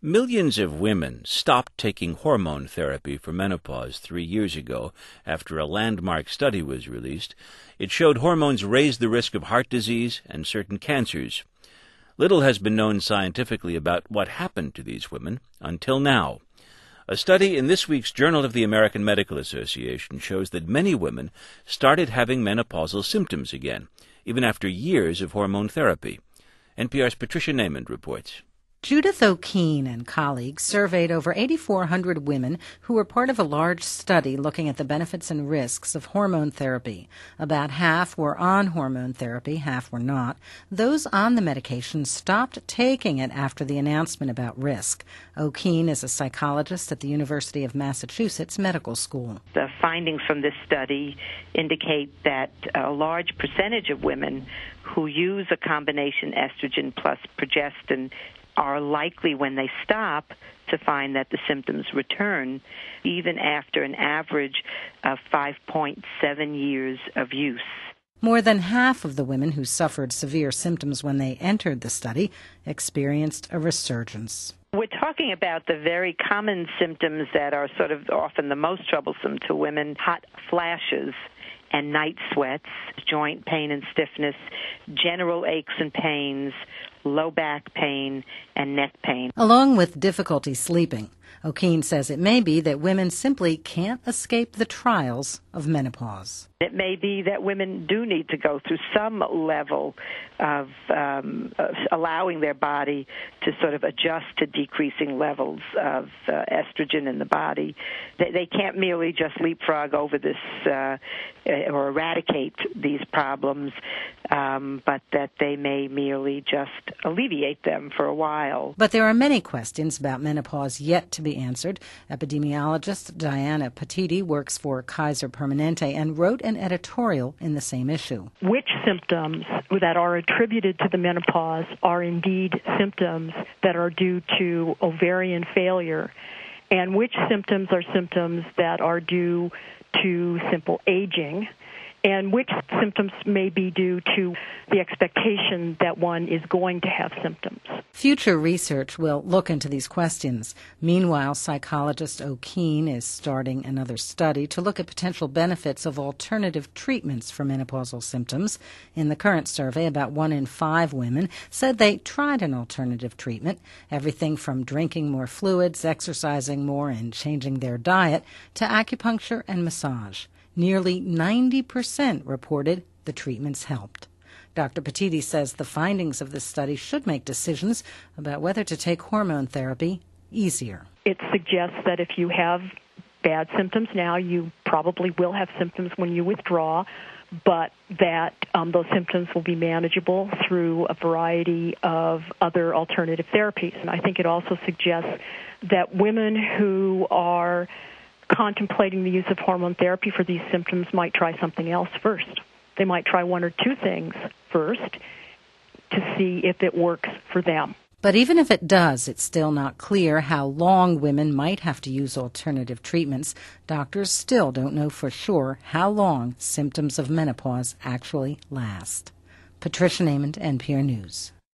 Millions of women stopped taking hormone therapy for menopause 3 years ago after a landmark study was released. It showed hormones raised the risk of heart disease and certain cancers. Little has been known scientifically about what happened to these women until now. A study in this week's Journal of the American Medical Association shows that many women started having menopausal symptoms again, even after years of hormone therapy. NPR's Patricia Naiman reports. Judith O'Keene and colleagues surveyed over 8,400 women who were part of a large study looking at the benefits and risks of hormone therapy. About half were on hormone therapy, half were not. Those on the medication stopped taking it after the announcement about risk. O'Keene is a psychologist at the University of Massachusetts Medical School. The findings from this study indicate that a large percentage of women who use a combination estrogen plus progestin are likely, when they stop, to find that the symptoms return even after an average of 5.7 years of use. More than half of the women who suffered severe symptoms when they entered the study experienced a resurgence. We're talking about the very common symptoms that are sort of often the most troublesome to women: hot flashes and night sweats, joint pain and stiffness, general aches and pains, low back pain, and neck pain. Along with difficulty sleeping, O'Keene says it may be that women simply can't escape the trials of menopause. It may be that women do need to go through some level of allowing their body to sort of adjust to decreasing levels of estrogen in the body. They can't merely just leapfrog over this or eradicate these problems, but that they may merely just alleviate them for a while. But there are many questions about menopause yet to be answered. Epidemiologist Diana Patiti works for Kaiser Permanente and wrote an editorial in the same issue. Which symptoms that are attributed to the menopause are indeed symptoms that are due to ovarian failure, and which symptoms are symptoms that are due to simple aging, and which symptoms may be due to the expectation that one is going to have symptoms. Future research will look into these questions. Meanwhile, psychologist O'Keene is starting another study to look at potential benefits of alternative treatments for menopausal symptoms. In the current survey, about 1 in 5 women said they tried an alternative treatment, everything from drinking more fluids, exercising more, and changing their diet, to acupuncture and massage. Nearly 90% reported the treatments helped. Dr. Patiti says the findings of this study should make decisions about whether to take hormone therapy easier. It suggests that if you have bad symptoms now, you probably will have symptoms when you withdraw, but that those symptoms will be manageable through a variety of other alternative therapies. And I think it also suggests that women who are contemplating the use of hormone therapy for these symptoms might try something else first. They might try 1 or 2 things first to see if it works for them. But even if it does, it's still not clear how long women might have to use alternative treatments. Doctors still don't know for sure how long symptoms of menopause actually last. Patricia Naiman, NPR News.